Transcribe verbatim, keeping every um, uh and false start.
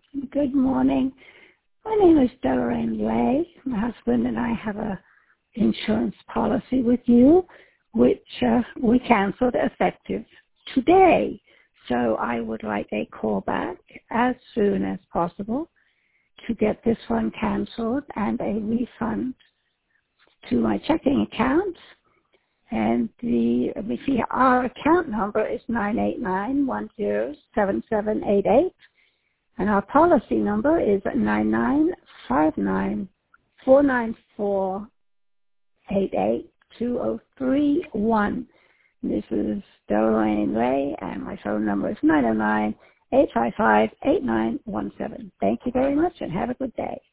Good morning. My name is Doreen Lay. My husband and I have a insurance policy with you, which uh, we canceled effective today. So I would like a call back as soon as possible to get this one canceled and a refund to my checking account. And the let me see, our account number is nine eight nine, one zero, seven seven eight eight. And our policy number is nine nine five nine, four nine four, eight eight two zero three one. This is Doreen Lay, and my phone number is nine zero nine, eight five five, eight nine one seven. Thank you very much, and have a good day.